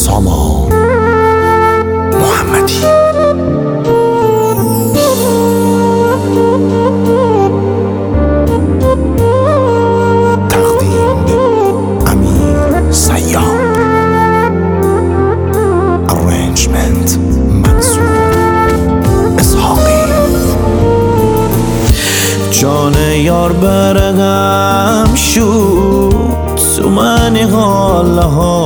سامان محمدی. تقدیم امیر سیار. ارنجمنت منصور اسحاقی. جان یار برقم شد تو من حال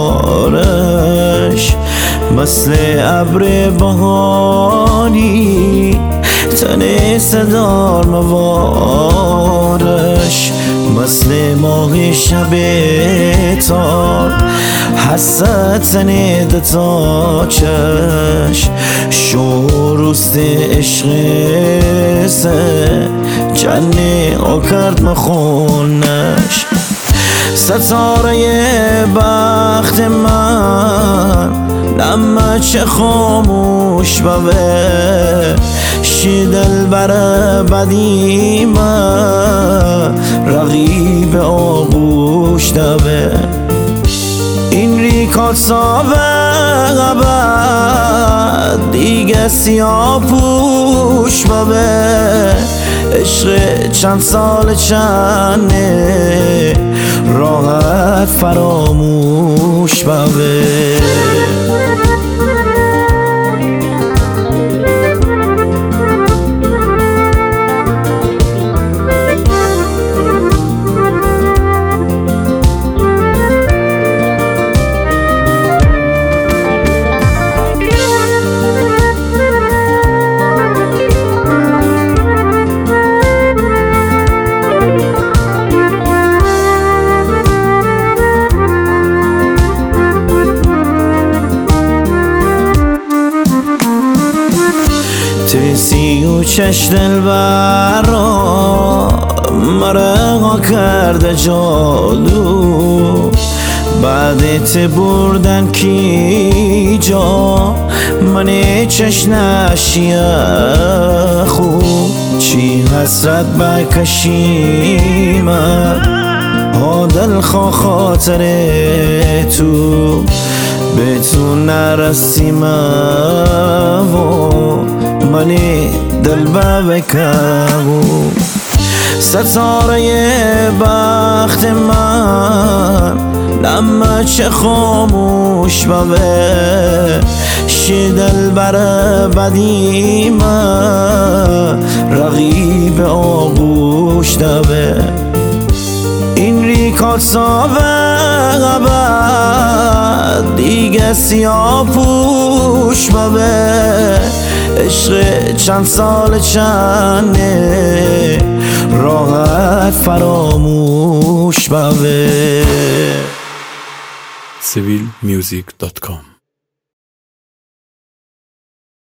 هارش، مثل ابر بهاری تن صدار موارش، مثل ماه شب تار حسد زنده تا چش، شوروست عشق سه جنه آکرد مخونش. ستاره بخت من لما چه خاموش بوه، شی دلبر بدی من رقیب آغوش دوه. این ریکات سابق دیگه سیاه پوش بوه، عشق چند سال چنده راحت فراموش بوه. تیسی و چش دلبر را مرا کرده جادو، بعد ت بردن کی جا من چش نشیه خوب، چی حسرت بکشیم ها دل خاطر تو، به تو نرسیم و منی دل بکو. ستاره بخت من لما چه خاموش بوه، شی دلبر بدی من رقیب آغوش دوه. این ریکات سابق دیگه سیاه پوش بوه، عشق چند سال چنده راحت فراموش بوه. civilmusic.com